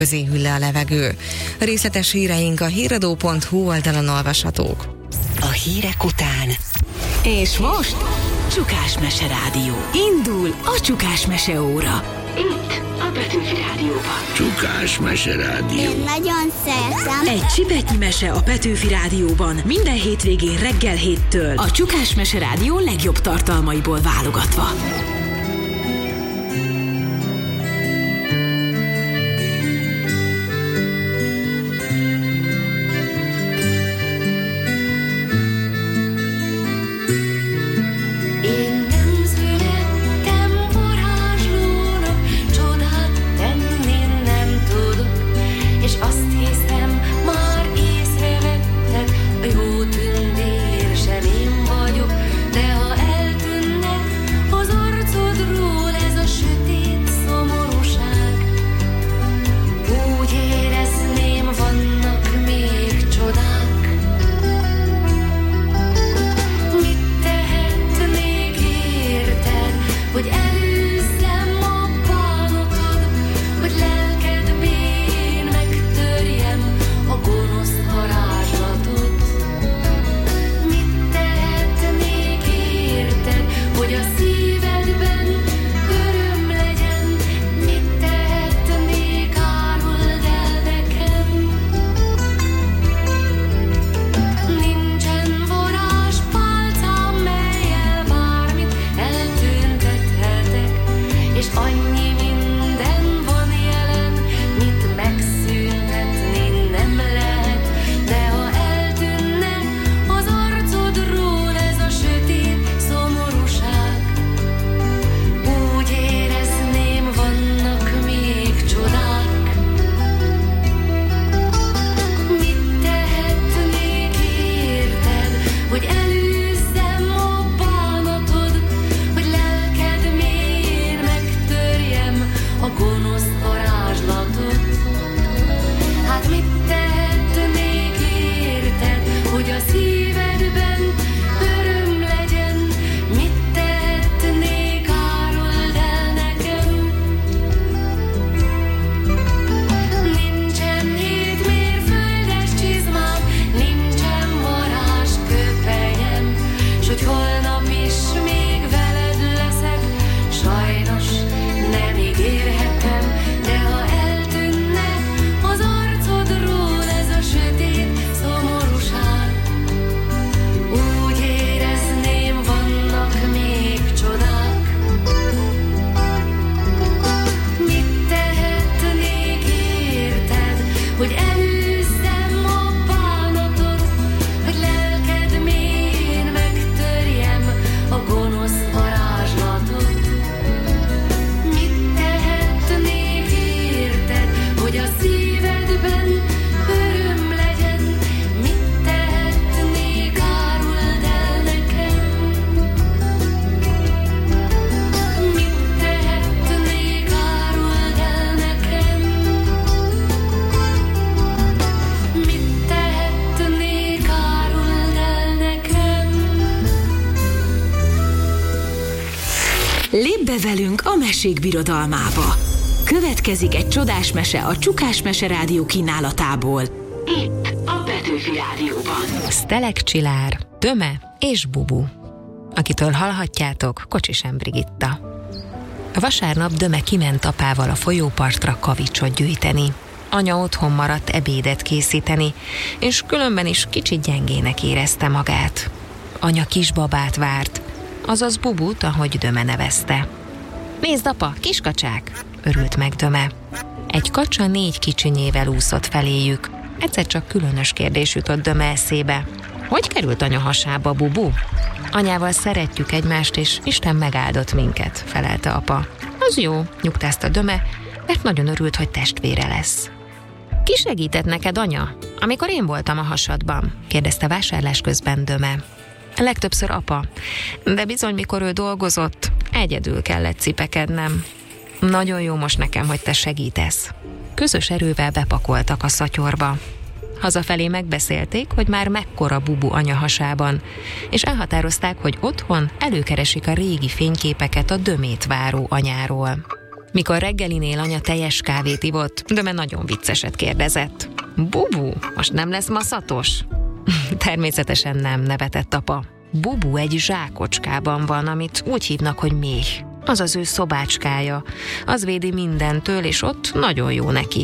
közé hűl le a levegő. Részletes híreink a híradó.hu oldalon olvashatók. A hírek után. És most Csukás Mese Rádió. Indul a Csukás Mese óra. Itt a Petőfi Rádióban. Csukás Mese Rádió. Én nagyon szeretem. Egy csipetnyi mese a Petőfi Rádióban. Minden hétvégén reggel 7-től. A Csukás Mese Rádió legjobb tartalmaiból válogatva. Lépj be velünk a mesék birodalmába. Következik egy csodás mese a Csukás Mese Rádió kínálatából. Itt a Petőfi Rádióban. Sztelek Csillár, Döme és Bubu, akitől hallhatjátok Kocsisem Brigitta. A vasárnap Döme kiment apával a folyópartra kavicsot gyűjteni. Anya otthon maradt ebédet készíteni, és különben is kicsit gyengének érezte magát. Anya kisbabát várt, azaz Bubut, ahogy Döme nevezte. Nézd, apa, kiskacsák! Örült meg Döme. Egy kacsa 4 kicsinyével úszott feléjük. Egyszer csak különös kérdés jutott Döme eszébe. Hogy került anya hasába, Bubu? Anyával szeretjük egymást, és Isten megáldott minket, felelte apa. Az jó, nyugtázta Döme, mert nagyon örült, hogy testvére lesz. Ki segített neked, anya, amikor én voltam a hasadban? Kérdezte vásárlás közben Döme. Legtöbbször apa, de bizony, mikor ő dolgozott, egyedül kellett cipekednem. Nagyon jó most nekem, hogy te segítesz. Közös erővel bepakoltak a szatyorba. Hazafelé megbeszélték, hogy már mekkora Bubu anya hasában, és elhatározták, hogy otthon előkeresik a régi fényképeket a Dömét váró anyáról. Mikor reggelinél anya teljes kávét ivott, Döme nagyon vicceset kérdezett. Bubu, most nem lesz maszatos? Természetesen nem, nevetett apa. Bubu egy zsákocskában van, amit úgy hívnak, hogy méh. Az az ő szobácskája. Az védi mindentől, és ott nagyon jó neki.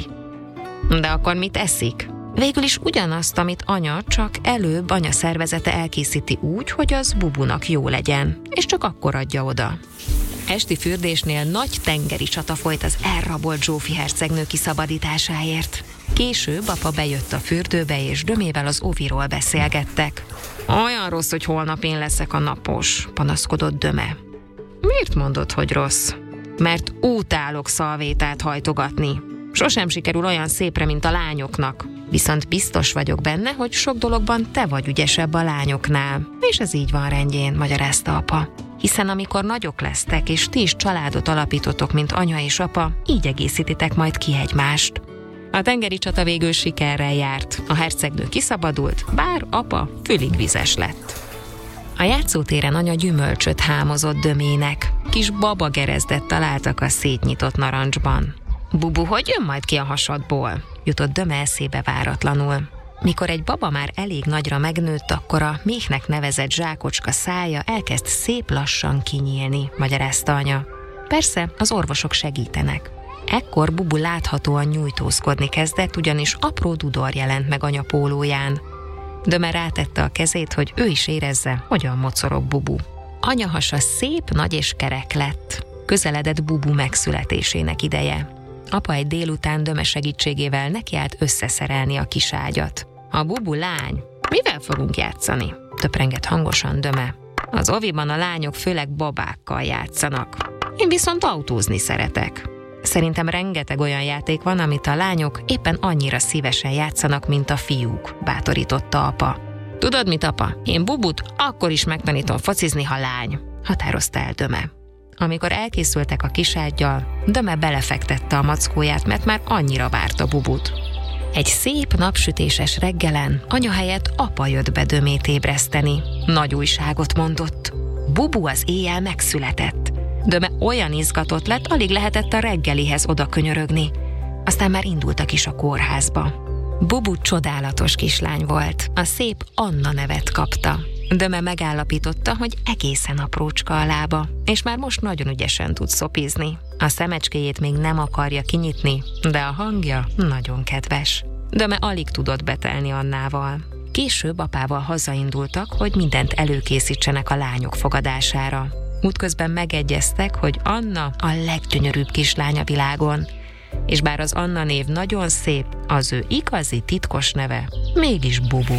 De akkor mit eszik? Végül is ugyanazt, amit anya, csak előbb anya szervezete elkészíti úgy, hogy az Bubunak jó legyen, és csak akkor adja oda. Esti fürdésnél nagy tengeri csata folyt az elrabolt Zsófi hercegnő kiszabadításáért. Később apa bejött a fürdőbe, és Dömével az oviról beszélgettek. Olyan rossz, hogy holnap én leszek a napos, panaszkodott Döme. Miért mondod, hogy rossz? Mert utálok szalvétát hajtogatni. Sosem sikerül olyan szépre, mint a lányoknak. Viszont biztos vagyok benne, hogy sok dologban te vagy ügyesebb a lányoknál. És ez így van rendjén, magyarázta apa. Hiszen amikor nagyok lesztek, és ti is családot alapítotok, mint anya és apa, így egészítitek majd ki egymást. A tengeri csata végül sikerrel járt. A hercegnő kiszabadult, bár apa fülig vizes lett. A játszótéren anya gyümölcsöt hámozott Dömének. Kis babagerezdet találtak a szétnyitott narancsban. Bubu, hogy jön majd ki a hasadból? Jutott Döme eszébe váratlanul. Mikor egy baba már elég nagyra megnőtt, akkor a méhnek nevezett zsákocska szája elkezd szép lassan kinyílni, magyarázta anya. Persze, az orvosok segítenek. Ekkor Bubu láthatóan nyújtózkodni kezdett, ugyanis apró dudor jelent meg anya pólóján. Döme rátette a kezét, hogy ő is érezze, hogyan mocorog Bubu. Anya hasa szép, nagy és kerek lett. Közeledett Bubu megszületésének ideje. Apa egy délután Döme segítségével nekiállt összeszerelni a kis ágyat. A Bubu lány, mivel fogunk játszani? Töprengett hangosan Döme. Az oviban a lányok főleg babákkal játszanak. Én viszont autózni szeretek. Szerintem rengeteg olyan játék van, amit a lányok éppen annyira szívesen játszanak, mint a fiúk, bátorította apa. Tudod mit, apa? Én Bubut akkor is megtanítom focizni, ha lány, határozta el Döme. Amikor elkészültek a kisággyal, Döme belefektette a mackóját, mert már annyira várta Bubut. Egy szép napsütéses reggelen anya helyett apa jött be Dömét ébreszteni. Nagy újságot mondott. Bubu az éjjel megszületett. Döme olyan izgatott lett, alig lehetett a reggelihez oda könyörögni. Aztán már indultak is a kórházba. Bubu csodálatos kislány volt. A szép Anna nevet kapta. Döme megállapította, hogy egészen aprócska a lába, és már most nagyon ügyesen tud szopizni. A szemecskéjét még nem akarja kinyitni, de a hangja nagyon kedves. Döme alig tudott betelni Annával. Később apával hazaindultak, hogy mindent előkészítsenek a lányok fogadására. Útközben megegyeztek, hogy Anna a leggyönyörűbb kislány a világon, és bár az Anna név nagyon szép, az ő igazi titkos neve mégis Bubu.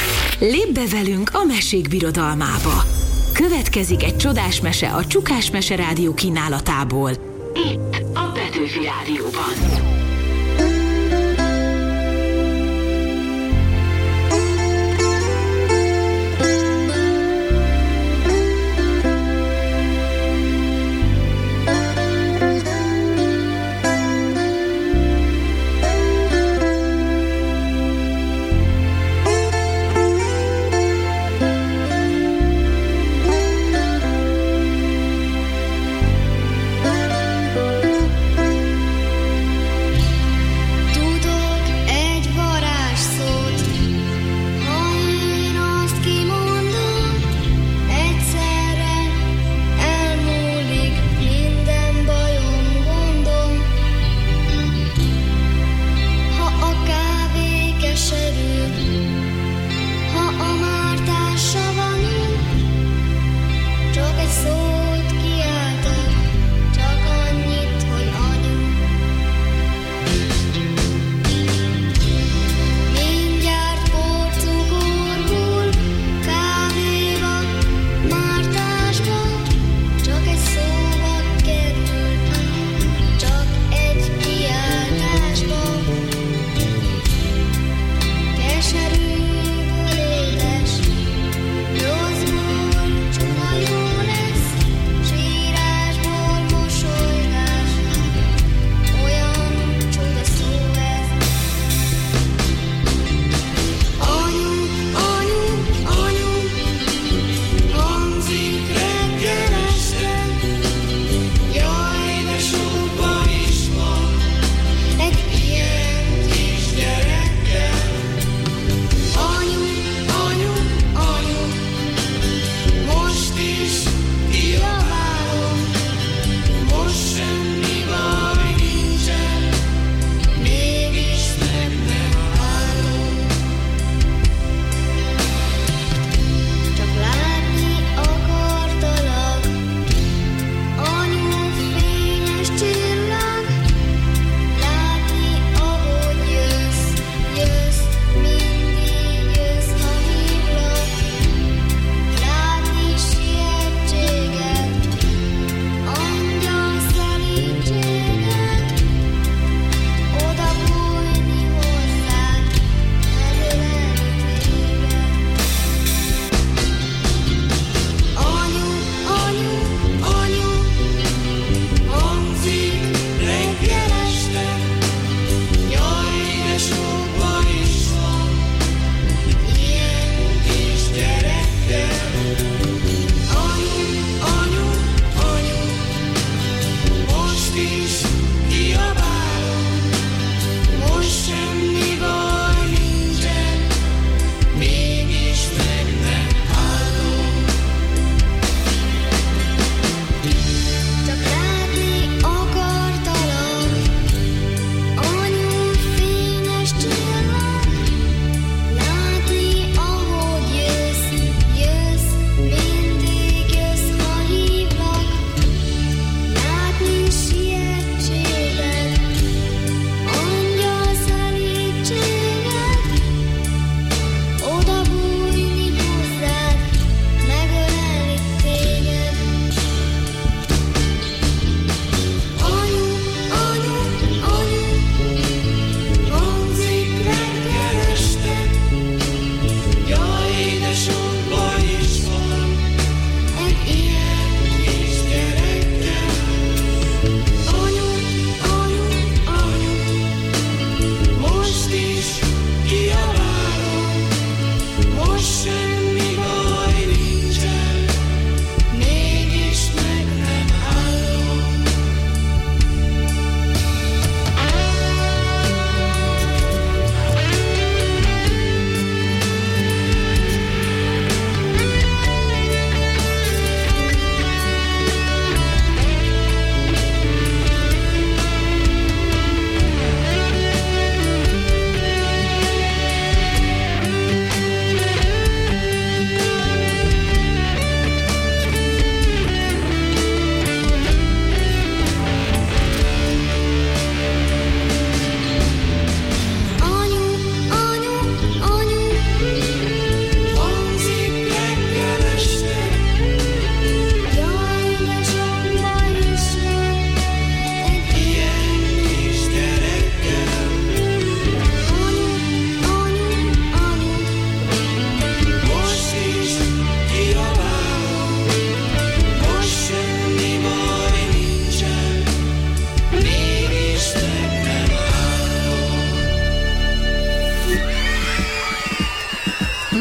Lépj be velünk a mesék birodalmába! Következik egy csodás mese a Csukás Mese Rádió kínálatából. Itt a Petőfi Rádióban.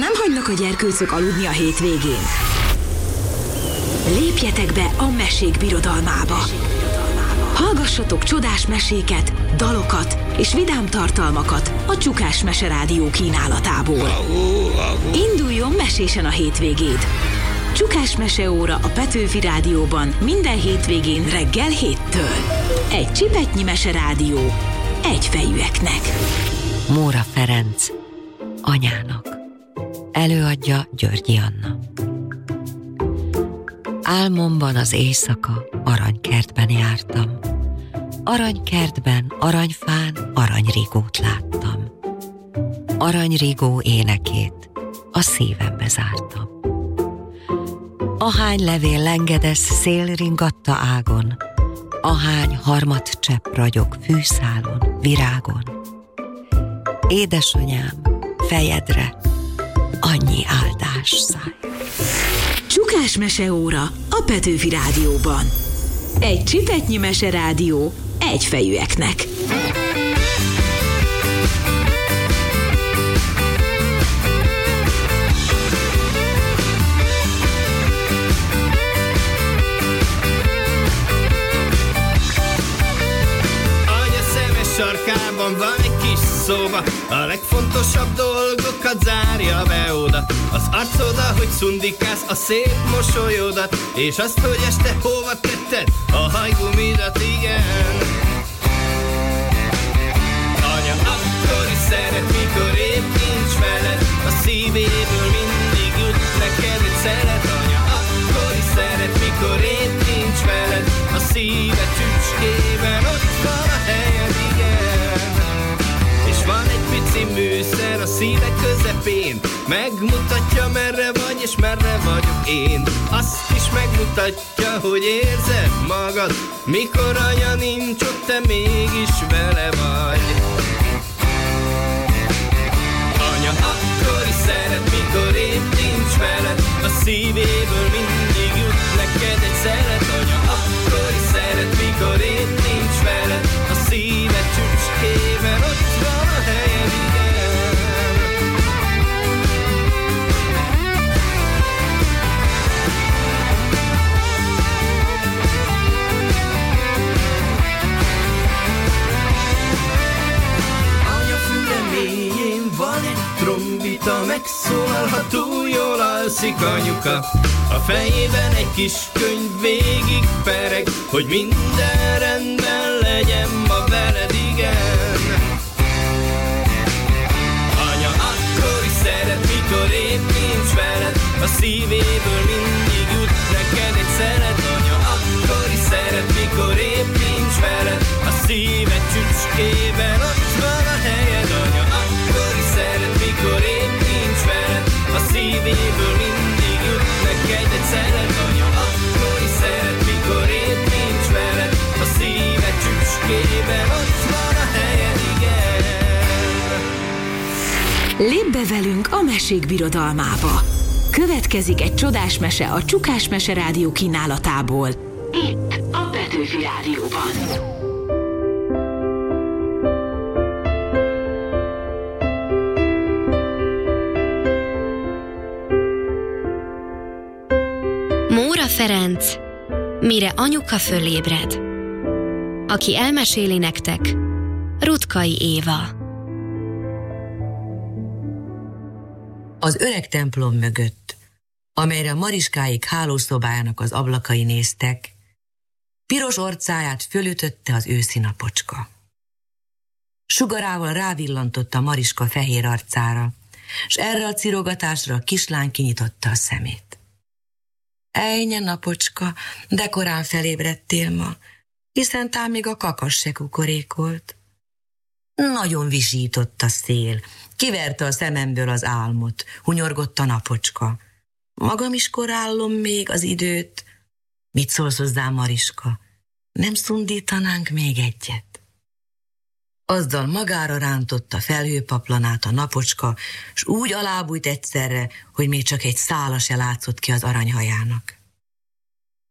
Nem hagynak a gyerkőcök aludni a hétvégén? Lépjetek be a mesék birodalmába! Hallgassatok csodás meséket, dalokat és vidám tartalmakat a Csukás Mese Rádió kínálatából. Induljon mesésen a hétvégéd! Csukás Mese óra a Petőfi Rádióban minden hétvégén reggel 7-től. Egy csipetnyi Mese Rádió, egyfejűeknek. Móra Ferenc, anyának. Előadja Györgyi Anna. Álmomban az éjszaka aranykertben jártam. Aranykertben, aranyfán, aranyrigót láttam. Aranyrigó énekét a szívembe zártam. Ahány levél lengedez szél ringatta ágon, ahány harmadcsepp ragyog fűszálon, virágon. Édesanyám, fejedre annyi áldás száll. Csukás Mese óra a Petőfi Rádióban. Egy csipetnyi Mese Rádió, egyfejűeknek. Sarkában van egy kis szoba, a legfontosabb dolgokat zárja be oda. Az arcoda, hogy szundikász, a szép mosolyodat, és azt, hogy este hova tetted a hajgumidat, igen. Anya akkor is szeret, mikor épp nincs veled, a szívéből mindig jut neked egy szelet. Anya akkor is szeret, mikor épp nincs veled, a szíve csücskében ott van a helyed, igen. És van egy pici műszer a szíve közepén, megmutatja merre vagy és merre vagyok én. Azt is megmutatja, hogy érzed magad, mikor anya nincs ott, te mégis vele vagy. Anya akkor is szeret, mikor épp nincs veled, a szívéből mindig jut neked egy szelet. Anya akkor is szeret, mikor épp nincs veled, a szíve csücskében ott van a helyed, igen. Anya füle mélyén van egy trombita, megszólal, ha túl jól alszik anyuka. A fejében egy kis könyv végig pereg, hogy minden rendben legyen ma veled, igen. Anya akkor is szeret, mikor épp nincs veled, a szívéből mindig jut neked egy szelet. Anya akkor is szeret, mikor épp nincs veled, a szíved csücskében ott van a helyed. Anya akkor is szeret, mikor épp nincs veled, a szívéből mindig jut neked egy szelet. Anya akkor is szeret, mikor épp nincs veled, a szíved csücskében ott van a helyed, igen. Lépj be velünk a mesék birodalmába. Következik egy csodás mese a Csukás Mese Rádió kínálatából. Itt a Petőfi Rádióban. Móra Ferenc, mire anyuka fölébred. Aki elmeséli nektek, Rutkai Éva. Az öreg templom mögött, amelyre Mariskáik hálószobájának az ablakai néztek, piros orcáját fölütötte az őszi napocska. Sugarával rávillantotta Mariska fehér arcára, s erre a cirogatásra a kislány kinyitotta a szemét. Ejnye, napocska, de korán felébredtél ma, hiszen tám még a kakas se kukorékolt. Nagyon visított a szél, kiverte a szememből az álmot, hunyorgott a napocska. Magam is korállom még az időt. Mit szólsz hozzá, Mariska? Nem szundítanánk még egyet? Azzal magára rántotta felhőpaplanát a napocska, s úgy alábújt egyszerre, hogy még csak egy szála se látszott ki az aranyhajának.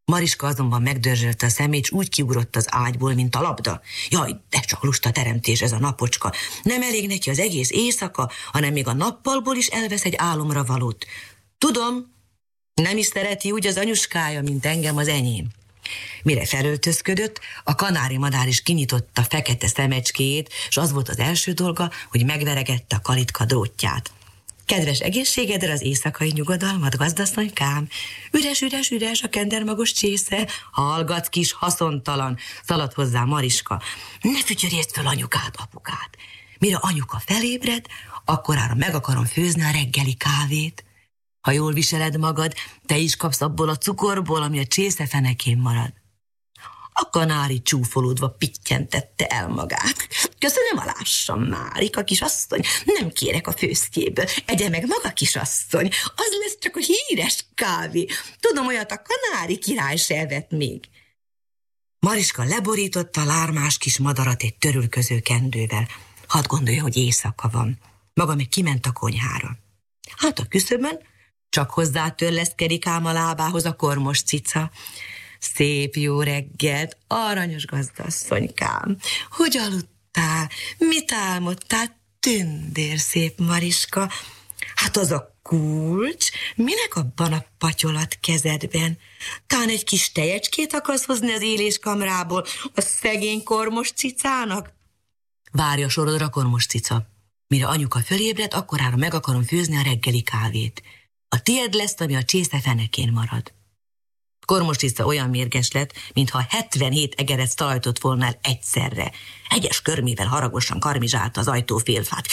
Mariska azonban megdörzsölte a szemét, s úgy kiugrott az ágyból, mint a labda. Jaj, de csak lusta teremtés ez a napocska. Nem elég neki az egész éjszaka, hanem még a nappalból is elvesz egy álomra valót. Tudom, nem is szereti úgy az anyuskája, mint engem az enyém. Mire felöltözködött, a kanári madár is kinyitotta fekete szemecskéjét, és az volt az első dolga, hogy megveregette a kalitka drótját. Kedves egészségedre az éjszakai nyugodalmat, gazdasszonykám. Üres a kendermagos csésze. Hallgatsz, kis haszontalan, szaladt hozzá Mariska. Ne fütyörészd föl anyukát, apukát. Mire anyuka felébred, akkorára meg akarom főzni a reggeli kávét. Ha jól viseled magad, te is kapsz abból a cukorból, ami a csésze fenekén marad. A kanári csúfolódva pittyentette el magát. Köszönöm, alássam, Márika, kisasszony, nem kérek a főztjéből. Egye meg maga, kisasszony, az lesz csak a híres kávé. Tudom, olyat a kanári király se evett még. Mariska leborította a lármás kis madarat egy törülköző kendővel. Hadd gondolja, hogy éjszaka van. Maga meg kiment a konyhára. Hát a küszöbön csak hozzátörleszkedik ám a lábához a kormos cica. Szép jó reggelt, aranyos gazdasszonykám. Hogy aludtál? Mit álmodtál? Tündér szép Mariska. Hát az a kulcs, minek abban a patyolat kezedben? Talán egy kis tejecskét akarsz hozni az éléskamrából a szegény kormos cicának? Várja sorodra, kormos cica. Mire anyuka fölébred, akkorára meg akarom főzni a reggeli kávét. A tiéd lesz, ami a csésze fenekén marad. Kormos cica olyan mérges lett, mintha 77 egeret talajtott volna el egyszerre. Egyes körmével haragosan karmizsálta az ajtófélfát.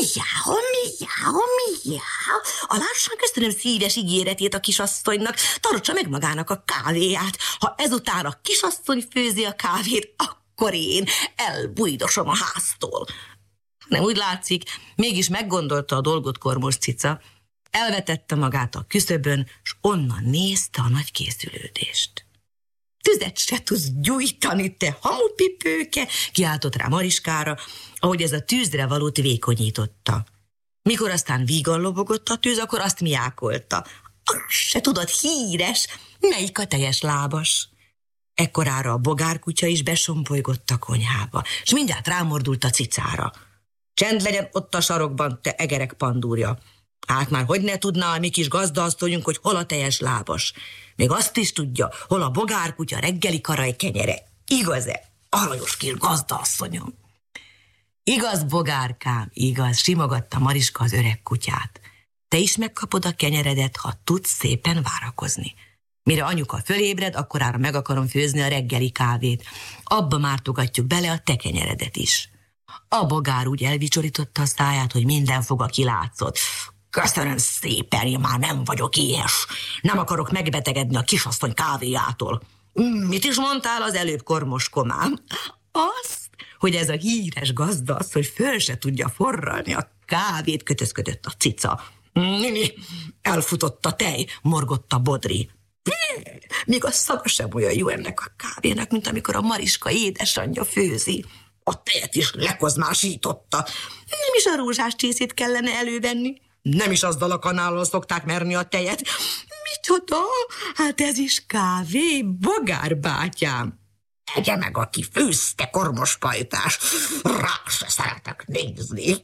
Miau. Alássán köszönöm szíves ígéretét a kisasszonynak, tartsa meg magának a kávéját. Ha ezután a kisasszony főzi a kávét, akkor én elbújdosom a háztól. Nem úgy látszik, mégis meggondolta a dolgot kormos cica. Elvetette magát a küszöbön, s onnan nézte a nagy készülődést. Tüzet se tudsz gyújtani, te hamupipőke, kiáltott rá Mariskára, ahogy ez a tűzre valót vékonyította. Mikor aztán vígan lobogott a tűz, akkor azt miákolta. Azt se tudod, híres, melyik a teljes lábas? Ekkorára a bogárkutya is besompolygott a konyhába, s mindjárt rámordult a cicára. Csend legyen ott a sarokban, te egerek pandúrja. Hát már hogy ne tudná a mi kis gazdaasszonyunk, hogy hol a teljes lábas. Még azt is tudja, hol a bogárkutya reggeli karaj kenyere. Igaz-e? Aranyos kis gazdaasszonyom. Igaz, bogárkám, igaz, simogatta Mariska az öreg kutyát. Te is megkapod a kenyeredet, ha tudsz szépen várakozni. Mire anyuka fölébred, akkorára meg akarom főzni a reggeli kávét. Abba mártogatjuk bele a te kenyeredet is. A bogár úgy elvicsorította a száját, hogy minden foga kilátszott. Köszönöm szépen, én már nem vagyok éhes. Nem akarok megbetegedni a kisasszony kávéjától. Mit is mondtál az előbb, kormos komám? Azt, hogy ez a híres gazdasz, hogy föl se tudja forralni a kávét, kötözködött a cica. Elfutott a tej, morgott a bodri. Még a szaga sem olyan jó ennek a kávének, mint amikor a Mariska édesanyja főzi. A tejet is lekozmásította. Nem is a rózsás csészét kellene elővenni. Nem is azzal a kanállal szokták merni a tejet. Micsoda? Hát ez is kávé, bogárbátyám. Egye meg, aki főzte, kormos pajtás. Rá se szeretek nézni.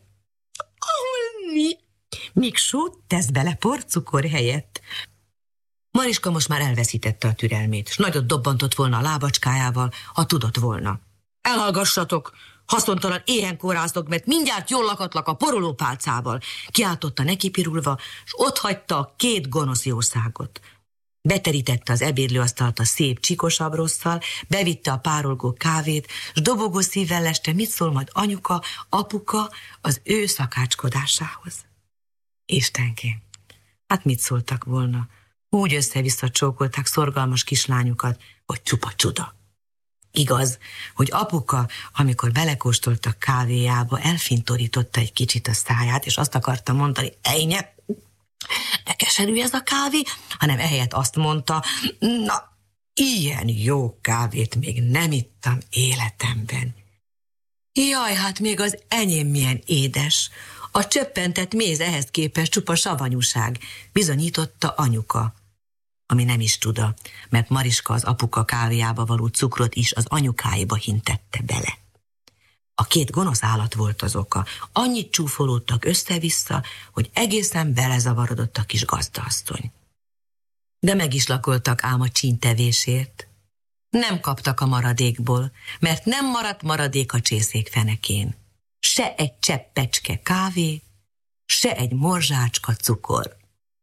Mi? Még sót tesz bele porcukor helyett. Mariska most már elveszítette a türelmét, s nagyot dobbantott volna a lábacskájával, ha tudott volna. Elhallgassatok! Haszontalan éhen kóráztok, mert mindjárt jól lakatlak a porolópálcával, kiáltotta nekipirulva, s otthagyta a 2 gonosz jószágot. Beterítette az ebédlőasztalt a szép csikosabb rosszal, bevitte a párolgó kávét, s dobogó szívvel leste, mit szól majd anyuka, apuka az ő szakácskodásához. Istenkém, hát mit szóltak volna? Úgy össze-vissza csókolták szorgalmas kislányukat, hogy csupa csuda. Igaz, hogy apuka, amikor belekóstolt a kávéjába, elfintorította egy kicsit a száját, és azt akarta mondani, ejnye, ne keserű ez a kávé, hanem ehelyett azt mondta, na, ilyen jó kávét még nem ittam életemben. Jaj, hát még az enyém milyen édes. A csöppentett méz ehhez képest csupa savanyúság, bizonyította anyuka. ami nem is csuda, mert Mariska az apuka kávéjába való cukrot is az anyukáiba hintette bele. A két gonosz állat volt az oka. Annyit csúfolódtak össze-vissza, hogy egészen belezavarodott a kis gazdaasszony. De meg is lakoltak ám a csíntevésért. Nem kaptak a maradékból, mert nem maradt maradék a csészék fenekén. Se egy cseppecske kávé, se egy morzsácska cukor.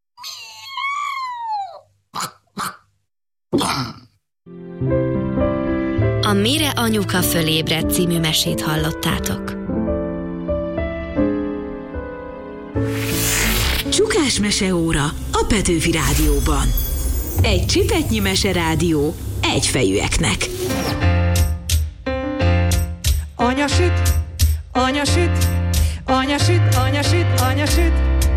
A Mire anyuka fölébredt című mesét hallottátok. Csukás meseóra a Petőfi Rádióban. Egy csipetnyi meserádió egyfejűeknek. Anya süt, anya süt, anya süt, anya süt, anya süt.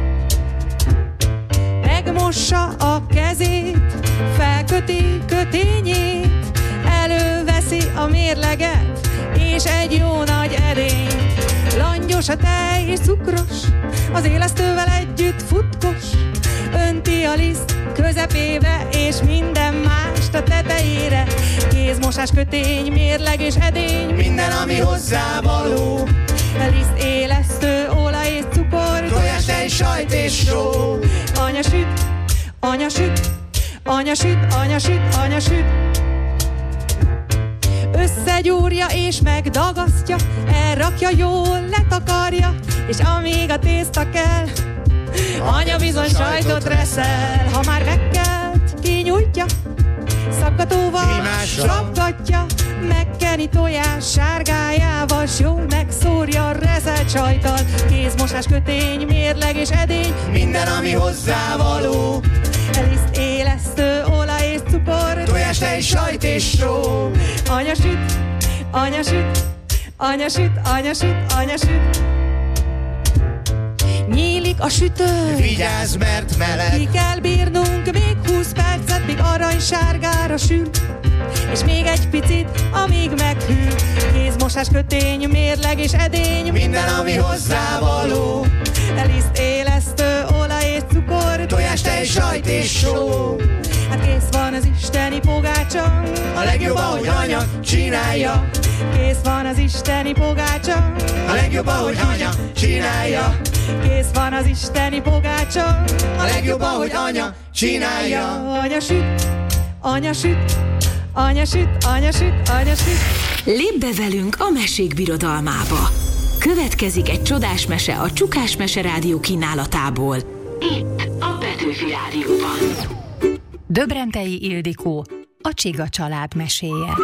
Megmossa a kezét, felköti kötényét, előveszi a mérleget, és egy jó nagy edényt. Langyos a tej és cukros, az élesztővel együtt futkos, önti a liszt közepébe, és minden mást a tetejére. Kézmosás, kötény, mérleg és edény, minden, ami hozzávaló. Liszt, élesztő, olaj és cukor, tojás, tej, sajt és só. Anya süt, anya süt, anya süt, anya süt, anya süt. Összegyúrja és megdagasztja, elrakja, jól letakarja, és amíg a tészta kell, anya bizony sajtot reszel. Ha már megkelt, kinyújtja, szaggatóval sapgatja, megkeni tojás sárgájával, s jól megszórja reszelt sajttal. Kézmosás, kötény, mérleg és edény, minden, ami hozzávaló. Liszt, élesztő, olaj és cukor, tojás, tej, sajt és só. Anya süt, anya süt, anya süt, anya süt, anya süt. Nyílik a sütő, vigyázz, mert meleg. Ki kell bírnunk még 20 percet, míg aranysárgára sül, és még egy picit, amíg meghűl. Kézmosás, kötény, mérleg és edény, minden, ami hozzávaló. Liszt, élesztő, olaj és cukor, tojás, tej, sajt és só. Hát kész van az isteni pogácsa, A legjobb, ahogy anya csinálja. kész van az isteni pogácsa, A legjobb, ahogy anya csinálja. kész van az isteni pogácsa, A legjobb, ahogy anya csinálja. Anya süt, anya süt, anya süt, anya süt, anya süt. Lépj be velünk a mesék birodalmába. Következik egy csodás mese a Csukás Meserádió kínálatából. Itt a Petőfi Rádióban. Döbrentei Ildikó, a Csiga család meséje.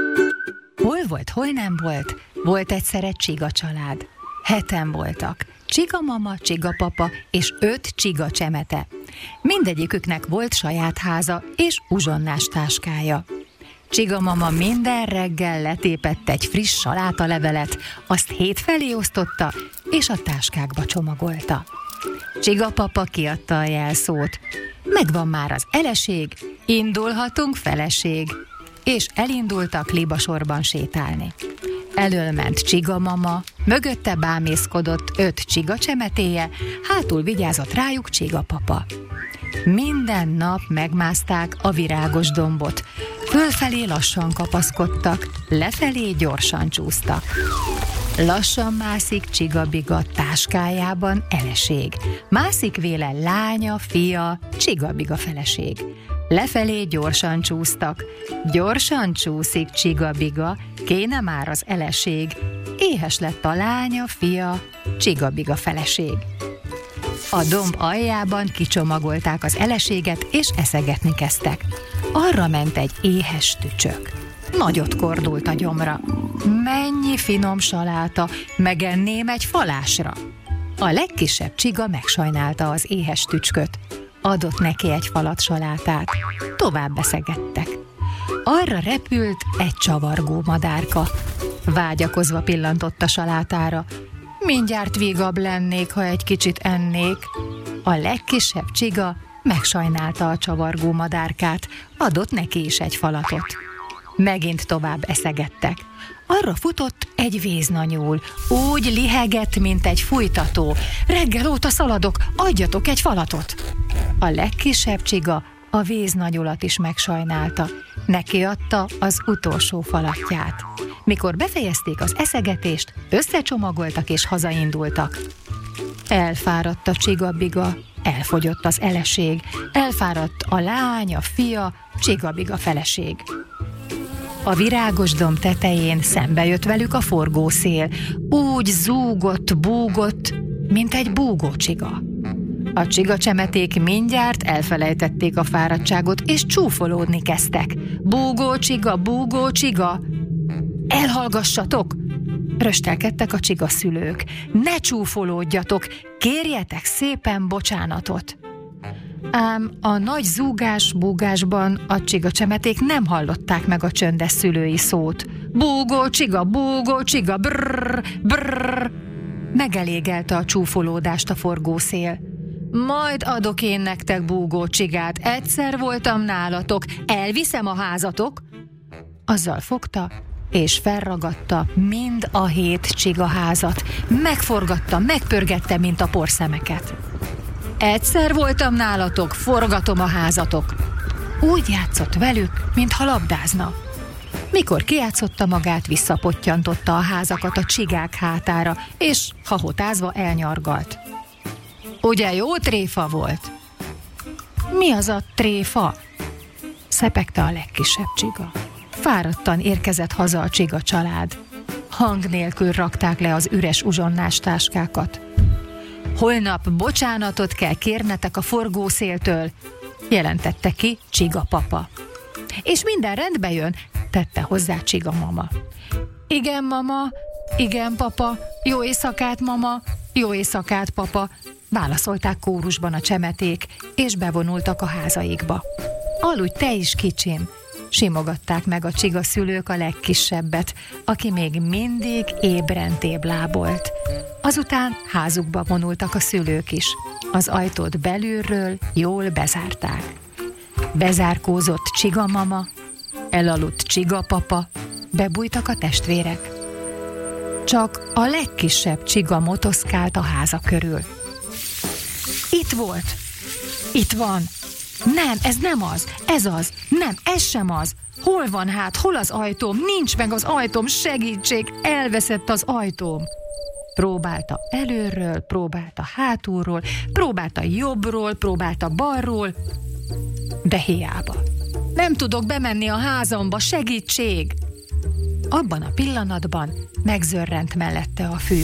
Hol volt, hol nem volt? Volt egyszer egy csiga család. 7-en voltak. Csiga mama, csiga papa és 5 csiga csemete. Mindegyiküknek volt saját háza és uzsonnás táskája. Csiga mama minden reggel letépett egy friss salátalevelet, azt 7 felé osztotta, és a táskákba csomagolta. Csiga papa kiadta a jelszót. Megvan már az eleség, indulhatunk feleség. És elindultak libasorban sétálni. Elől ment csiga mama, mögötte bámészkodott 5 csiga csemetéje, hátul vigyázott rájuk csiga papa. Minden nap megmászták a virágos dombot, fölfelé lassan kapaszkodtak, lefelé gyorsan csúsztak. Lassan mászik csigabiga táskájában eleség, mászik véle lánya, fia, csigabiga feleség. Lefelé gyorsan csúsztak, gyorsan csúszik csigabiga, kéne már az eleség, éhes lett a lánya, fia, csigabiga feleség. A domb aljában kicsomagolták az eleséget, és eszegetni kezdtek. Arra ment egy éhes tücsök. Nagyot kordult a gyomra. Mennyi finom saláta, megenném egy falásra. A legkisebb csiga megsajnálta az éhes tücsköt. Adott neki egy falat salátát. Tovább eszegettek. Arra repült egy csavargó madárka. Vágyakozva pillantott a salátára. Mindjárt vígabb lennék, ha egy kicsit ennék. A legkisebb csiga megsajnálta a csavargó madárkát, adott neki is egy falatot. Megint tovább eszegettek. Arra futott egy víznanyúl, úgy lihegett, mint egy fújtató. Reggel óta szaladok, adjatok egy falatot! A legkisebb csiga a víznagyolat is megsajnálta. Neki adta az utolsó falatját. Mikor befejezték az eszegetést, összecsomagoltak és hazaindultak. Elfáradt a csigabiga, elfogyott az eleség, elfáradt a lány, a fia, csigabiga feleség. A virágos domb tetején szembe jött velük a forgószél, úgy zúgott, búgott, mint egy búgó csiga. A csigacsemeték mindjárt elfelejtették a fáradtságot, és csúfolódni kezdtek. Búgó csiga, elhallgassatok! Röstelkedtek a csigaszülők. Ne csúfolódjatok, kérjetek szépen bocsánatot. Ám a nagy zúgás-búgásban a csigacsemeték nem hallották meg a csöndes szülői szót. Búgó csiga, brrr, brrr. Megelégelte a csúfolódást a forgószél. Majd adok én nektek búgó csigát, egyszer voltam nálatok, elviszem a házatok. Azzal fogta, és felragadta mind a 7 csigaházat. Megforgatta, megpörgette, mint a porszemeket. Egyszer voltam nálatok, forgatom a házatok. Úgy játszott velük, mintha labdázna. Mikor kijátszotta magát, visszapottyantotta a házakat a csigák hátára, és hahotázva elnyargalt. Ugye jó tréfa volt? Mi az a tréfa? Szepegte a legkisebb csiga. Fáradtan érkezett haza a csiga család. Hang nélkül rakták le az üres uzsonnás táskákat. Holnap bocsánatot kell kérnetek a forgószéltől, jelentette ki csiga papa. És minden rendbe jön, tette hozzá csiga mama. Igen, mama, igen, papa, jó éjszakát, mama, jó éjszakát, papa, válaszolták kórusban a csemeték, és bevonultak a házaikba. Aludj te is, kicsim, simogatták meg a csigaszülők a legkisebbet, aki még mindig ébren téblábolt. Azután házukba vonultak a szülők is. Az ajtót belülről jól bezárták. Bezárkózott csigamama, elaludt csigapapa, bebújtak a testvérek. Csak a legkisebb csiga motoszkált a háza körül. Itt volt! Itt van! Nem, ez nem az! Ez az! Nem, ez sem az! Hol van hát? Hol az ajtóm? Nincs meg az ajtóm! Segítség! Elveszett az ajtóm! Próbálta előről, próbálta hátulról, próbálta jobbról, próbálta balról, de hiába. Nem tudok bemenni a házamba, segítség! Abban a pillanatban megzörrent mellette a fű.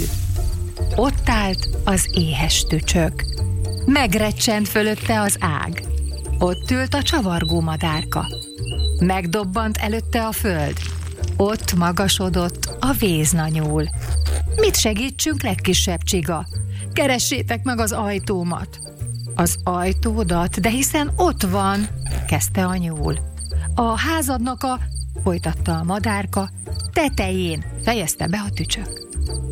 Ott állt az éhes tücsök. Megrecsent fölötte az ág. Ott ült a csavargó madárka. Megdobbant előtte a föld. Ott magasodott a véznanyúl. Mit segítsünk, legkisebb csiga? Keressétek meg az ajtómat. Az ajtódat, de hiszen ott van, kezdte a nyúl. A házadnak folytatta a madárka, tetején, fejezte be a tücsök.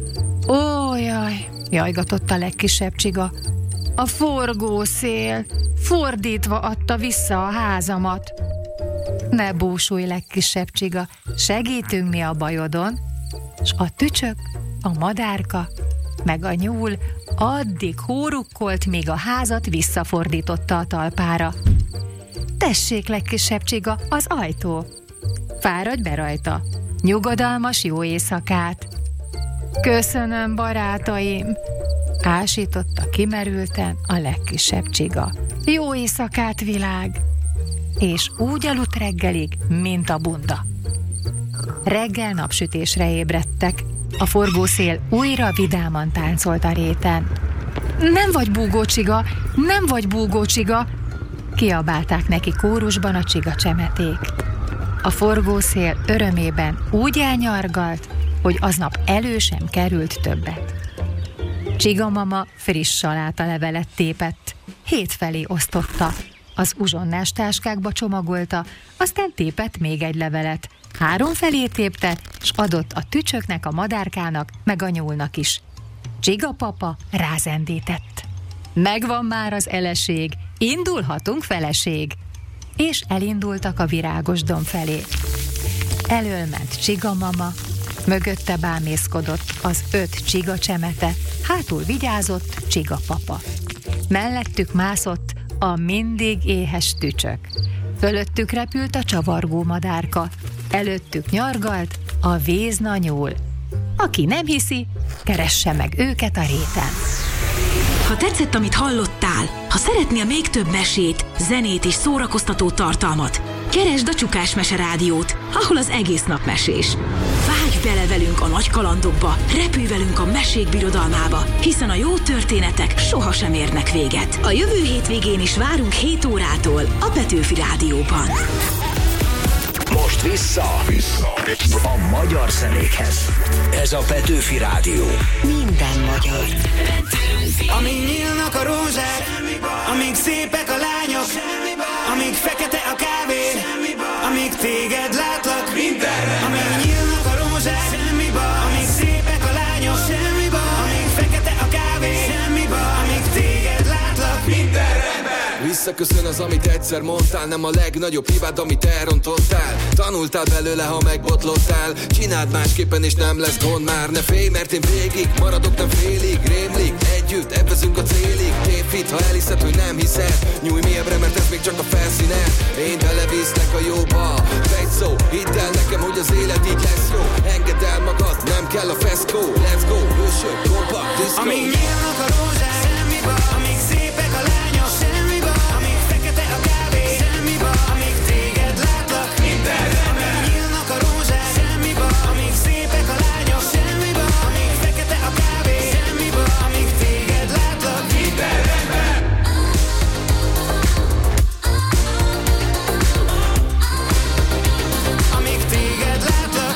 Ó, jaj, jajgatott a legkisebb csiga. A forgószél fordítva adta vissza a házamat. Ne búsulj, legkisebb csiga, segítünk mi a bajodon. S a tücsök, a madárka, meg a nyúl addig hórukkolt, míg a házat visszafordította a talpára. Tessék, legkisebb csiga, az ajtó. Fáradj be rajta. Nyugodalmas jó éjszakát. Köszönöm, barátaim, ásította kimerülten a legkisebb csiga. Jó éjszakát, világ! És úgy aludt reggelig, mint a bunda. Reggel napsütésre ébredtek. A forgószél újra vidáman táncolt a réten. Nem vagy búgó csiga, nem vagy búgó csiga, kiabálták neki kórusban a csigacsemeték. A forgószél örömében úgy elnyargalt, hogy aznap elő sem került többet. Csigamama friss salátalevelet tépett, 7 felé osztotta, az uzsonnás táskákba csomagolta, aztán tépett még egy levelet, 3 felé tépte, s adott a tücsöknek, a madárkának, meg a nyúlnak is. Csigapapa rázendített. Megvan már az eleség, indulhatunk, feleség. És elindultak a virágos domb felé. Elől ment csigamama, mögötte bámészkodott az 5 csigacsemete, hátul vigyázott csigapapa. Mellettük mászott a mindig éhes tücsök. Fölöttük repült a csavargó madárka, előttük nyargalt a vézna nyúl. Aki nem hiszi, keresse meg őket a réten. Ha tetszett, amit hallottál, ha szeretnél még több mesét, zenét és szórakoztató tartalmat, keresd a Csukás Mese Rádiót, ahol az egész nap mesés. Vágj bele velünk a nagy kalandokba, repülj velünk a mesék birodalmába, hiszen a jó történetek sohasem érnek véget. A jövő hétvégén is várunk 7 órától a Petőfi Rádióban. Most vissza a magyar zenékhez. Ez a Petőfi Rádió. Minden magyar. Amíg nyílnak a rózsák, amíg szépek a lányok, amíg fekete a kávé, amíg téged látlak, amíg nyílnak a rózsák, amíg szépek a lányok, amíg fekete a kávé, amíg téged látlak, Visszaköszön az, amit egyszer mondtál, nem a legnagyobb hibád, amit elrontottál. Tanultál belőle, ha megbotlottál. Csináld másképpen és nem lesz gond már. Ne félj, mert én végig maradok, nem félig. Rémlik, együtt, ebbezünk a célig. Tévhit, ha elhiszed, hogy nem hiszed. Nyújj mélyebbre, mert ez még csak a felszíne. Én beleviszlek a jóba. Egy szó, hidd el nekem, hogy az élet így lesz jó. Engedd el magad, nem kell a feszkó. Let's go, hősök, kompakt, diszkó. amíg nyílnak a rózsák, amíg szépek a lányok, amíg fekete a kávé, amíg téged látlak, amíg nyílnak a rózsák, amíg szépek a lányok, amíg fekete a kávé, amíg téged látlak, amíg téged látlak,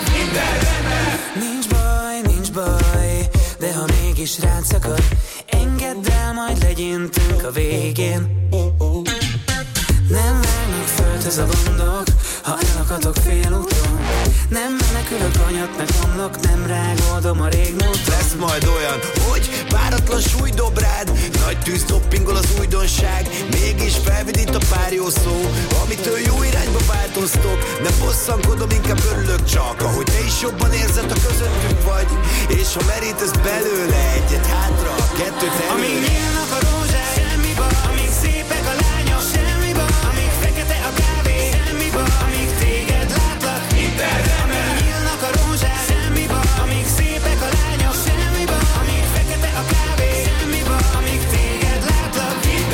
nincs baj, de ha mégis rád szakad, engedd el, majd legyintünk a végén. Nem vágnak földhöz a gondok, ha elakadok félúton. Nem menekülök, anyat meg homlok, nem rágódom a régmúlton. Lesz majd olyan, hogy váratlan súly dob rád, nagy tűz doppingol az újdonság, mégis felvidít a pár jó szó, amitől jó irányba változtok. Nem bosszankodom, inkább örülök csak, ahogy te is jobban érzed, ha közöttünk vagy. És ha merítesz belőle egyet hátra, kettőt előre. Amíg nyílnak a rózsák, amíg szépek a lányok, amíg fekete a kávé, amíg téged látlak, amíg nyílnak a rózsák, amíg szépek a lányok, amíg fekete a kávé, amíg téged látlak,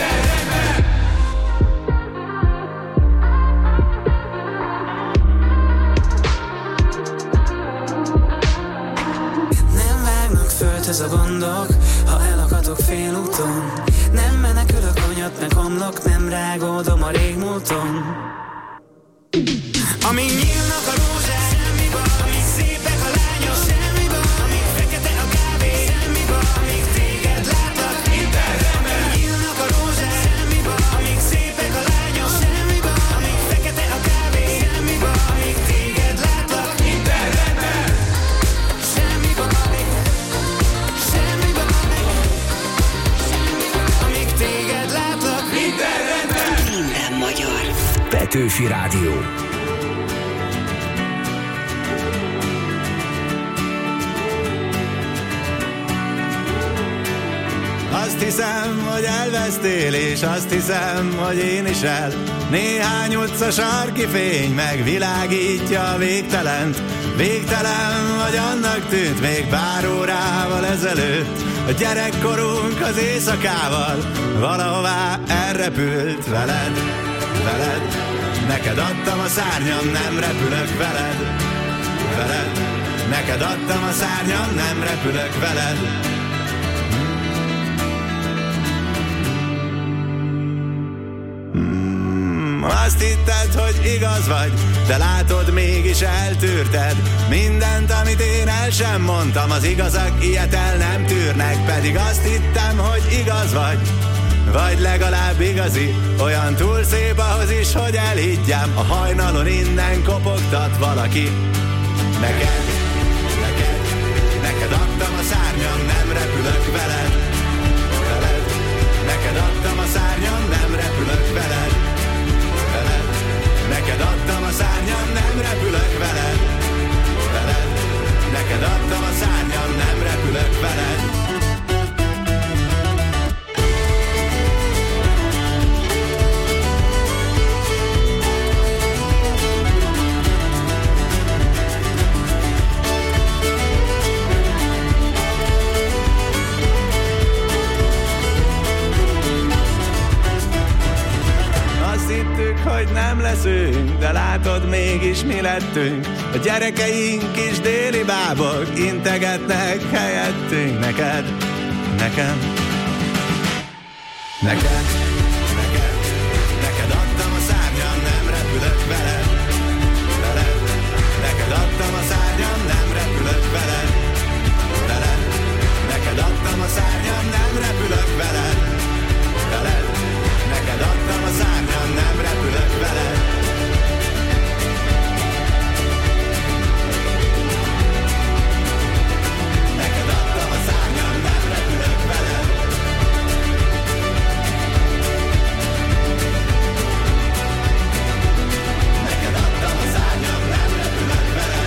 nem vágnak földhöz a gondok, ha elakadok félúton. Nem menekülök, anyat meg homlok, nem rágódom a régmúlton. Amíg nyílnak a rózsák, amíg szépek a lányok, amíg fekete a kávé, amíg téged látlak, amíg nyílnak a rózsák, amíg szépek a lányok, amíg fekete a kávé, amíg téged látlak, semmi baj, amíg téged látlak, Minden magyar. Petőfi Rádió. Azt hiszem, hogy elvesztél, és azt hiszem, hogy én is el. Néhány utca sarki fény megvilágítja a végtelent. Végtelen vagy annak tűnt még pár órával ezelőtt. A gyerekkorunk az éjszakával valahová elrepült veled, veled. Neked adtam a szárnyam, nem repülök veled, veled. Neked adtam a szárnyam, nem repülök veled. Azt hitted, hogy igaz vagy, de látod, mégis eltűrted mindent, amit én el sem mondtam. Az igazak ilyet el nem tűrnek, pedig azt hittem, hogy igaz vagy legalább igazi. Olyan túl szép ahhoz is, hogy elhiggyem. A hajnalon innen kopogtat valaki. Neked adtam a szárnyam, nem repülök veled, veled. Neked adtam a szárnyam, nem repülök veled, veled. Neked adtam a szárnyam, nem repülök veled, veled. Neked adtam a szárnyam, nem repülök veled. leszünk, de látod, mégis mi lettünk. A gyerekeink is déli bábok, integetnek helyettünk. Neked, nekem, neked, neked, neked adtam a szárnyam, nem repülök veled, veled. Neked adtam a szárnyam, nem repülök veled, veled. Neked adtam a szárnyam, nem repülök veled, veled. Neked adtam a szárnyam, nem repülök veled. Neked adtam a szárnyam, nem repülök veled. Neked adtam a szárnyam, nem repülök veled.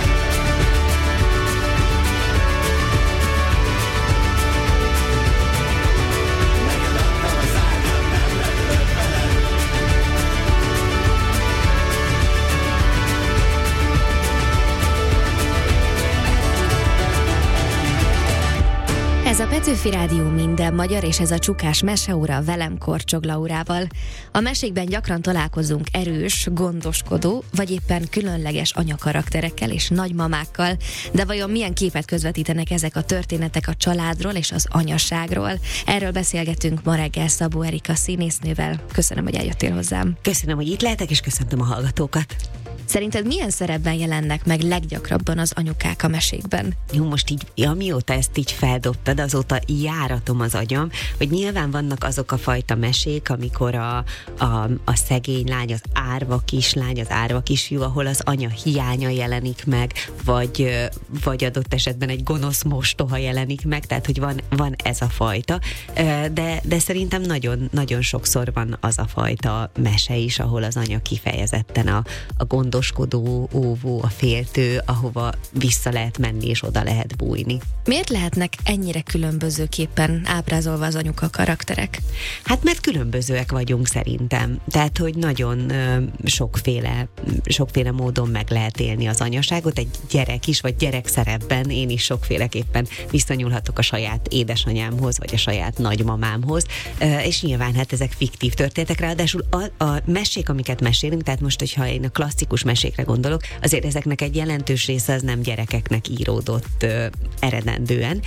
Neked adtam a szárnyam, nem repülök veled. Ez a Petőfi Rádió minden magyar, és ez a Csukás meseóra velem Korcsog Laurával. A mesékben gyakran találkozunk erős, gondoskodó, vagy éppen különleges anyakarakterekkel és nagymamákkal, de vajon milyen képet közvetítenek ezek a történetek a családról és az anyaságról? Erről beszélgetünk ma reggel Szabó Erika színésznővel. Köszönöm, hogy eljöttél hozzám. Köszönöm, hogy itt lehetek, és köszöntöm a hallgatókat. Szerinted milyen szerepben jelennek meg leggyakrabban az anyukák a mesékben? Jó, most így, amióta ezt így feldobtad, azóta járatom az agyam, hogy nyilván vannak azok a fajta mesék, amikor a szegény lány, az árva kislány, az árva kisfiú, ahol az anya hiánya jelenik meg, vagy adott esetben egy gonosz mostoha jelenik meg, tehát hogy van ez a fajta, de szerintem nagyon, nagyon sokszor van az a fajta mese is, ahol az anya kifejezetten a gondoskodó, óvó, a féltő, ahova vissza lehet menni és oda lehet bújni. Miért lehetnek ennyire különbözőképpen ábrázolva az anyuka karakterek? Hát mert különbözőek vagyunk szerintem. Tehát, hogy nagyon sokféle módon meg lehet élni az anyaságot. Egy gyerek is, vagy gyerekszerepben én is sokféleképpen viszonyulhatok a saját édesanyámhoz, vagy a saját nagymamámhoz, és nyilván hát ezek fiktív történetek, ráadásul a mesék, amiket mesélünk, tehát most, hogyha én a klasszikus mesékre gondolok, azért ezeknek egy jelentős része az nem gyerekeknek íródott eredendően.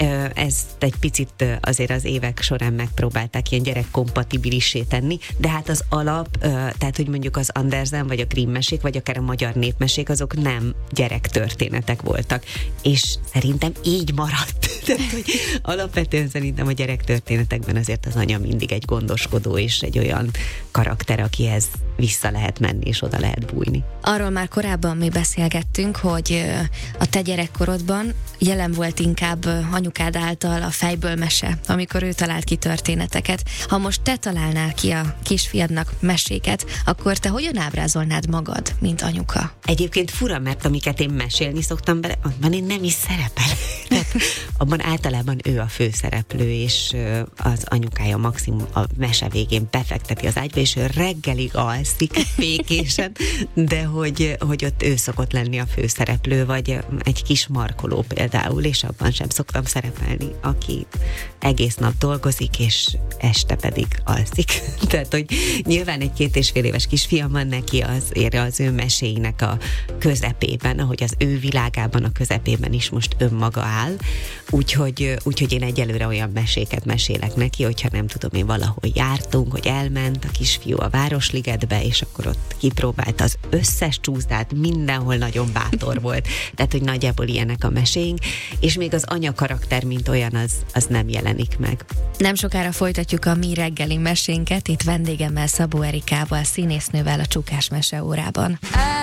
Ezt egy picit azért az évek során megpróbálták ilyen gyerekkompatibilissé tenni, de hát az alap, tehát hogy mondjuk az Andersen, vagy a Grimm mesék, vagy akár a magyar népmesék, azok nem gyerektörténetek voltak. És szerintem így maradt. Tehát, hogy alapvetően szerintem a gyerektörténetekben azért az anya mindig egy gondoskodó és egy olyan karakter, akihez vissza lehet menni és oda lehet bújni. Arról már korábban mi beszélgettünk, hogy a te gyerekkorodban jelen volt inkább anyukád által a fejből mese, amikor ő talált ki történeteket. Ha most te találnál ki a kisfiadnak meséket, akkor te hogyan ábrázolnád magad, mint anyuka? Egyébként fura, mert amiket én mesélni szoktam bele, abban én nem is szerepel. Tehát abban általában ő a főszereplő, és az anyukája maximum a mese végén befekteti az ágyba, és ő reggelig alszik fékésen, de hogy ott ő szokott lenni a főszereplő, vagy egy kis markoló például, és abban sem szoktam szerepelni, aki egész nap dolgozik, és este pedig alszik. Tehát, hogy nyilván egy 2,5 éves kisfiam van, neki az ő meséinek a közepében, ahogy az ő világában a közepében is most önmaga áll, úgyhogy én egyelőre olyan meséket mesélek neki, hogyha nem tudom én, valahol jártunk, hogy elment a kisfiú a Városligetbe, és akkor ott kipróbálta az összes csúszdát, mindenhol nagyon bátor volt. Tehát, hogy nagyjából ilyenek a meséink, és még az anya karakter, mint olyan, az nem jelenik meg. Nem sokára folytatjuk a mi reggeli mesénket, itt vendégemmel, Szabó Erikával, színésznővel a Csukás meseórában.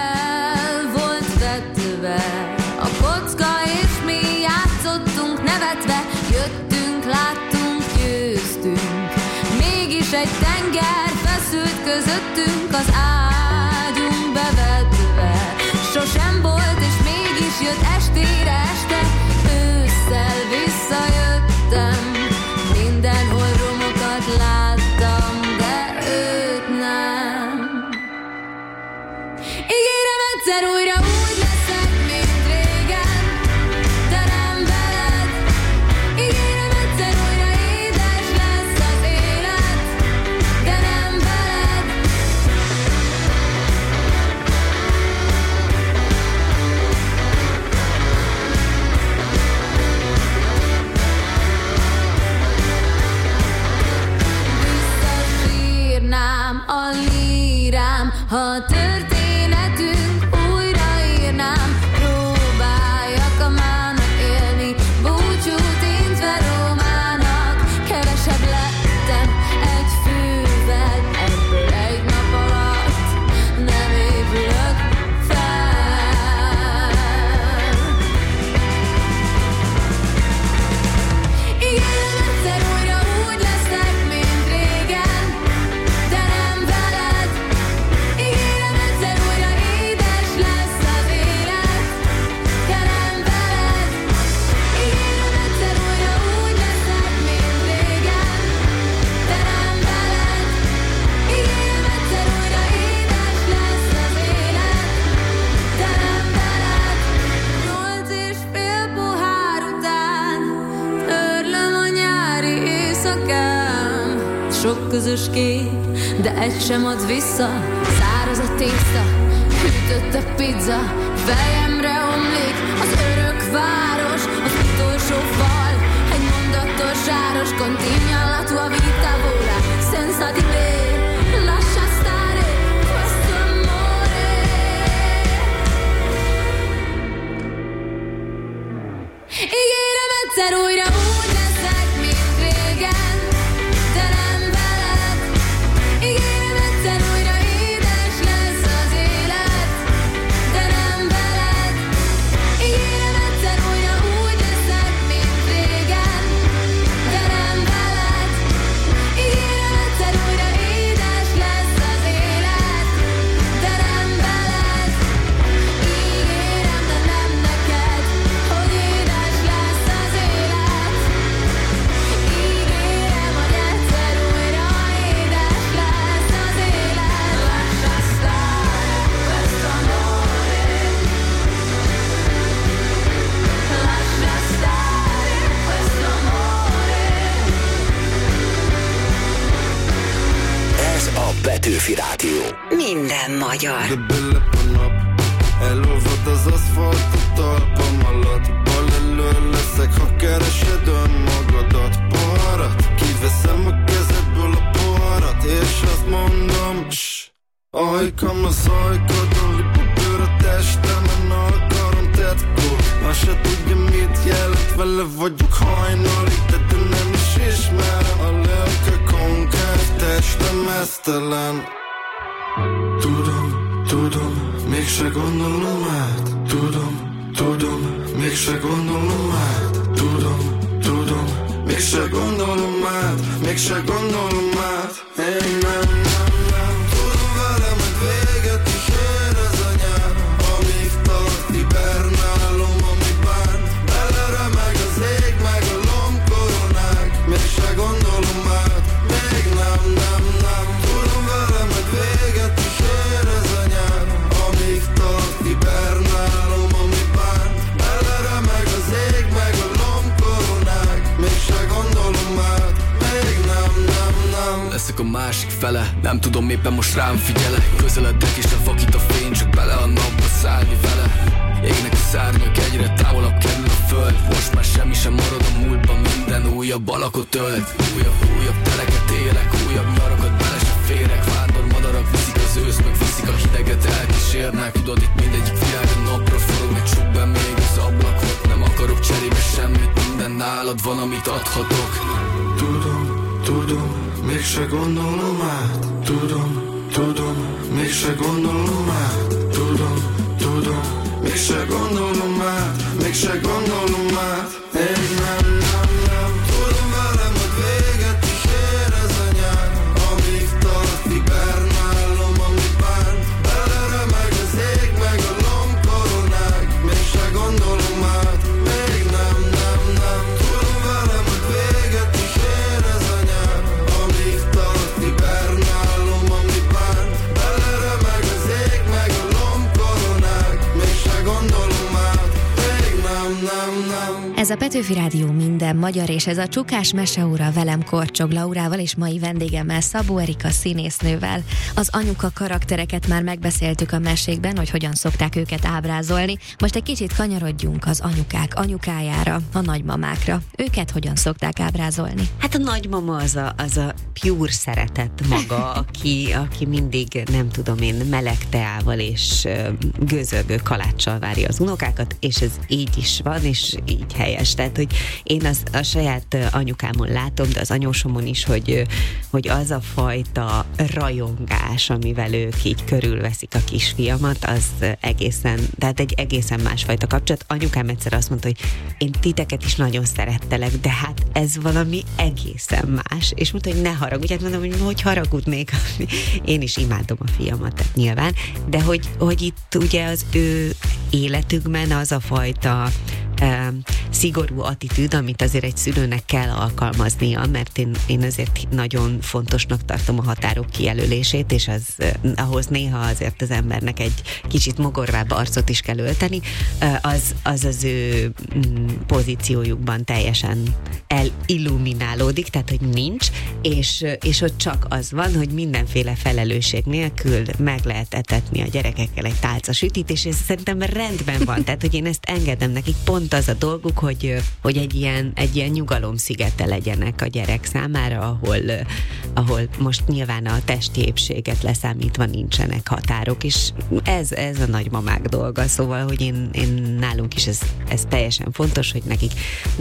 El volt vetve a kocka, és mi játszottunk nevetve, jöttünk, láttunk, győztünk. Mégis egy tenger feszült közöttünk, az ágyunk bevetve. Sosem volt, és mégis jött estére este, ősszel visszajöttem. Mindenhol romokat láttam, de őt nem. Ígérem, egyszer újra úgy leszek, mint régen, de nem veled. Ígérem, egyszer újra édes lesz az élet, de nem veled. ha a történetünk újraírnám, próbáljak a mának élni, búcsút intve Rómának. Kevesebb lettem egy fővel, ebből egy nap alatt nem épülök fel. Ígérem, egyszer újra úgy leszek, mint régen, de nem veled. Ígérem, egyszer újra édes lesz az élet, de nem veled. Ígérem, egyszer újra úgy leszek, mint régen, de nem veled. Ígérem, egyszer újra édes lesz az élet, de nem veled. 8,5 pohár után törlöm a nyári éjszakán. Sok közös kép, de egy sem ad vissza. Száraz a tészta, hűtött a pizza, fejemre omlik az örök város, az utolsó fal, egy mondattól sáros. Continua la tua vita, vola senza di me, lascia stare questo amore. Ígérem, egyszer újra úgy leszek, mint régen, de nem veled. Ígérem, egyszer újra édes lesz az élet, de nem veled. Ígérem, egyszer újra úgy leszek, mint régen, de nem veled. Ígérem, egyszer újra édes lesz az élet, de nem veled. Ígérem, de nem neked, hogy édes lesz az élet. Ígérem, hogy egyszer újra édes lesz az élet. Lascia stare questo amore. Lascia stare questo amore. Ez a Petőfi Rádió. Minden magyar. De belep a nap, elolvad az aszfalt a talpam alatt. Bal elől leszek, ha keresed önmagadat. Poharat, kiveszem a kezedből a poharat, és azt mondom, ajkam az ajkadon, lip a bőr a testemen, a karom tetkó. Már se tudja, mit jelent, vele vagyok hajnalig, de nem is ismerem. A lelke konkáv, testem esztelen. Tudom, mégse gondolom át. Tudom, mégse gondolom át. Tudom, mégse gondolom át. Mégse gondolom át. Én nem. Tudom velem, hogy véget is ér ez a nyár. Amíg tart, hibernálom, ami bán. Beleremeg az ég, meg a lombkoronák. Mégse gondolom át. Még nem. Tudom velem, hogy véget is ér ez a nyár. Amíg tart, hibernálom, ami bán. Beleremeg az ég, meg a lombkoronák. Mégse gondolom át. Még nem. Leszek a másik fele, nem tudom, éppen most rám figyelek. Közeledek és levakít a fény, csak bele a napba szállni vele. Égnek a szárnyak, egyre távolabb kerül a föld. Most már semmi sem marad a múltban, minden újabb alakot ölt. Újabb teleket élek, újabb nyarakat bele se férek. Vándor madarak viszik az ősz, meg viszik a hideget, elkísérnek. Tudod, itt mindegyik világ a napra forog, egy csuk be még az ablakot. Nem akarok cserébe semmit, minden nálad van, amit adhatok. Tudom, mégse gondolom át. Tudom, mégse gondolom át. Tudom, mégse gondolom át. Mégse gondolom át. Én nem. Tudom velem, hogy véget is ér ez a nyár. Amíg tart, hibernálom, ami bán. Beleremeg az ég, meg a lombkoronák. Mégse gondolom át. Még nem. Tudom velem, hogy véget is ér ez a nyár. Amíg tart, hibernálom, ami bán. Beleremeg az ég, meg a lombkoronák. Mégse gondolom át. Még nem. Ez a Petőfi Rádió minden magyar, és ez a Csukás meseóra velem Korcsog Laurával és mai vendégemmel, Szabó Erika színésznővel. Az anyuka karaktereket már megbeszéltük a mesékben, hogy hogyan szokták őket ábrázolni. Most egy kicsit kanyarodjunk az anyukák anyukájára, a nagymamákra. Őket hogyan szokták ábrázolni? Hát a nagymama az a pure szeretet maga, aki mindig, nem tudom én, meleg teával és gőzölgő kaláccsal várja az unokákat, és ez így is van, és így helyes. Tehát, hogy én a saját anyukámon látom, de az anyósomon is, hogy az a fajta rajongás, amivel ők így körülveszik a kisfiamat, az tehát egy egészen másfajta kapcsolat. Anyukám egyszer azt mondta, hogy én titeket is nagyon szerettelek, de hát ez valami egészen más. És mondta, hogy ne haragudj, hát mondom, hogy haragudnék. Én is imádom a fiamat, tehát nyilván, de hogy itt ugye az ő életükben az a fajta szigorú attitűd, amit azért egy szülőnek kell alkalmaznia, mert én azért nagyon fontosnak tartom a határok kijelölését, és ahhoz néha azért az embernek egy kicsit mogorvább arcot is kell ölteni, az ő pozíciójukban teljesen elilluminálódik, tehát hogy nincs, és ott csak az van, hogy mindenféle felelősség nélkül meg lehet etetni a gyerekekkel egy tálca sütit, és ez szerintem rendben van, tehát hogy én ezt engedem nekik, pont az a dolguk, hogy egy ilyen nyugalomszigete legyenek a gyerek számára, ahol most nyilván a testi épséget leszámítva nincsenek határok, és ez a nagymamák dolga, szóval, hogy én nálunk is ez teljesen fontos, hogy nekik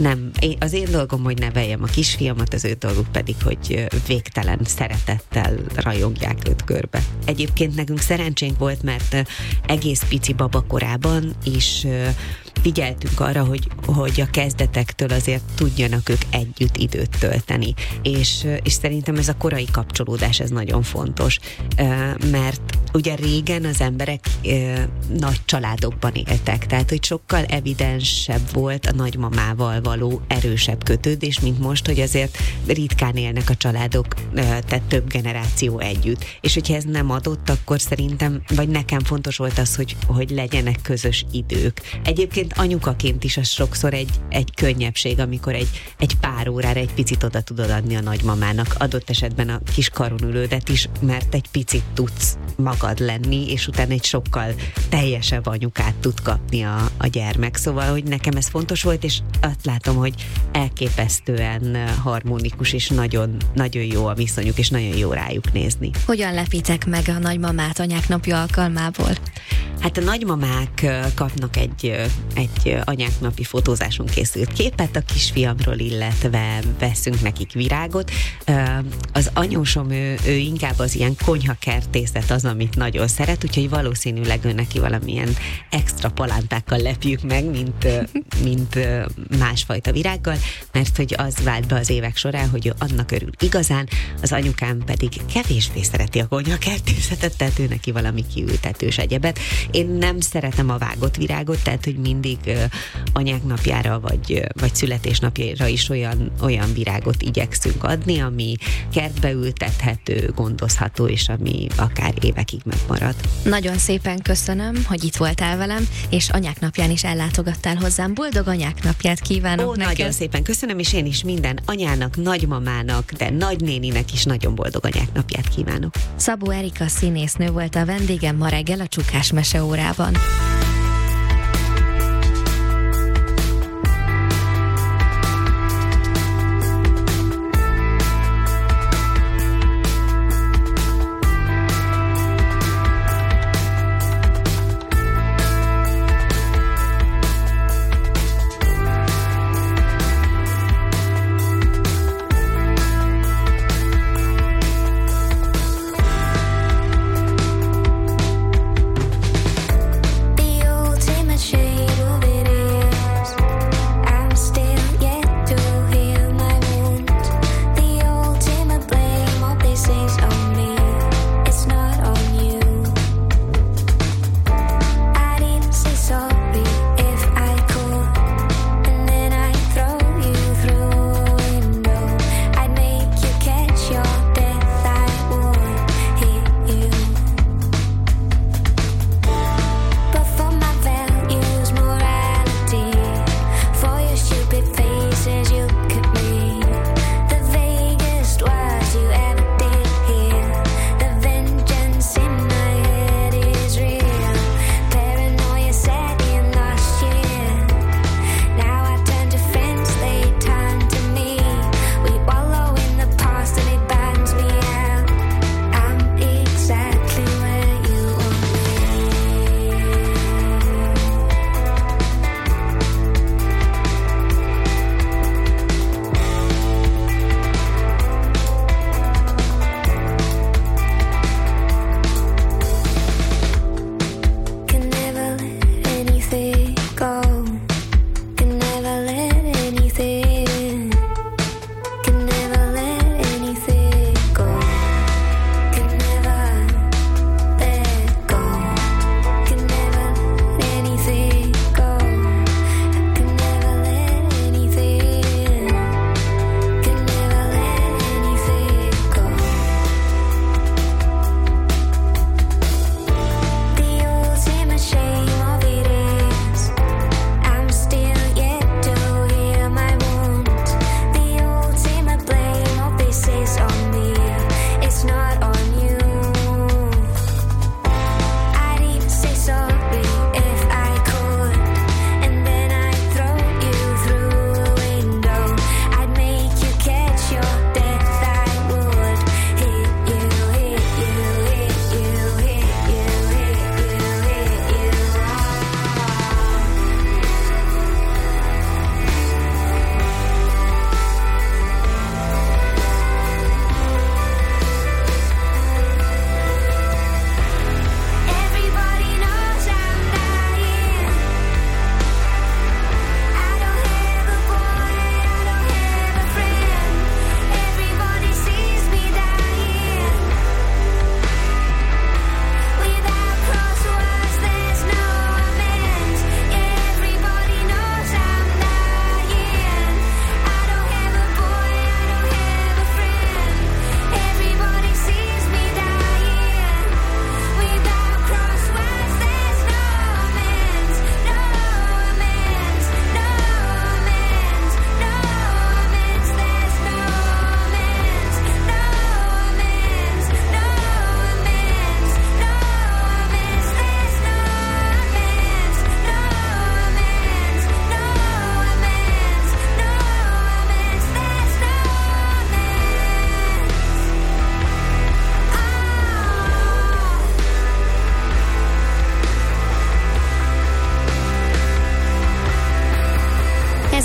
az én dolgom, hogy neveljem a kisfiamat, az ő dolguk pedig, hogy végtelen szeretettel rajongják őt körbe. Egyébként nekünk szerencsénk volt, mert egész pici babakorában is figyeltünk arra, hogy a kezdetektől azért tudjanak ők együtt időt tölteni. És szerintem ez a korai kapcsolódás, ez nagyon fontos, mert ugye régen az emberek nagy családokban éltek, tehát hogy sokkal evidensebb volt a nagymamával való erősebb kötődés, mint most, hogy azért ritkán élnek a családok, tehát több generáció együtt. És hogyha ez nem adott, akkor szerintem, vagy nekem fontos volt az, hogy legyenek közös idők. Egyébként anyukaként is az sokszor egy könnyebbség, amikor egy pár órára egy picit oda tudod adni a nagymamának, adott esetben a kis karonülődet is, mert egy picit tudsz magad lenni, és utána egy sokkal teljesebb anyukát tud kapni a gyermek. Szóval, hogy nekem ez fontos volt, és azt látom, hogy elképesztően harmonikus, és nagyon, nagyon jó a viszonyuk, és nagyon jó rájuk nézni. Hogyan lepitek meg a nagymamát anyák napja alkalmából? Hát a nagymamák kapnak egy anyák napi fotózáson készült képet a kisfiamról, illetve veszünk nekik virágot. Az anyósom, ő inkább az ilyen konyhakertészet az, amit nagyon szeret, úgyhogy valószínűleg ő neki valamilyen extra palántákkal lepjük meg, mint másfajta virággal, mert hogy az vált be az évek során, hogy ő annak örül igazán, az anyukám pedig kevésbé szereti a konyhakertészetet, tehát ő neki valami kiültetős egyebet. Én nem szeretem a vágott virágot, tehát hogy mindig anyák napjára vagy születésnapjára is olyan virágot igyekszünk adni, ami kertbe ültethető, gondozható, és ami akár évekig megmarad. Nagyon szépen köszönöm, hogy itt voltál velem, és anyák napján is ellátogattál hozzám. Boldog anyák napját kívánok neked. Nagyon szépen köszönöm, és én is minden anyának, nagymamának, de nagynéninek is nagyon boldog anyák napját kívánok. Szabó Erika színésznő volt a vendégem ma reggel a Csukás Meseórában. Be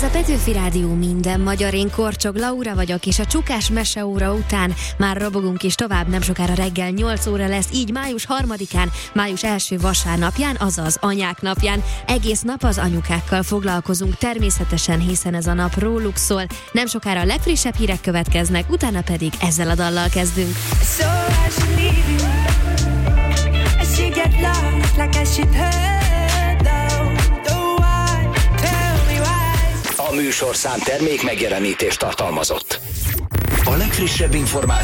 a Petőfi Rádió minden magyar, én Korcsog Laura vagyok, és a csukás meseóra után már robogunk is tovább, nem sokára reggel 8 óra lesz, így május 3-án, május első vasárnapján, azaz anyák napján. Egész nap az anyukákkal foglalkozunk természetesen, hiszen ez a nap róluk szól. Nem sokára a legfrissebb hírek következnek, utána pedig ezzel a dallal kezdünk. A műsorszám termék megjelenítést tartalmazott. A legfrissebb információ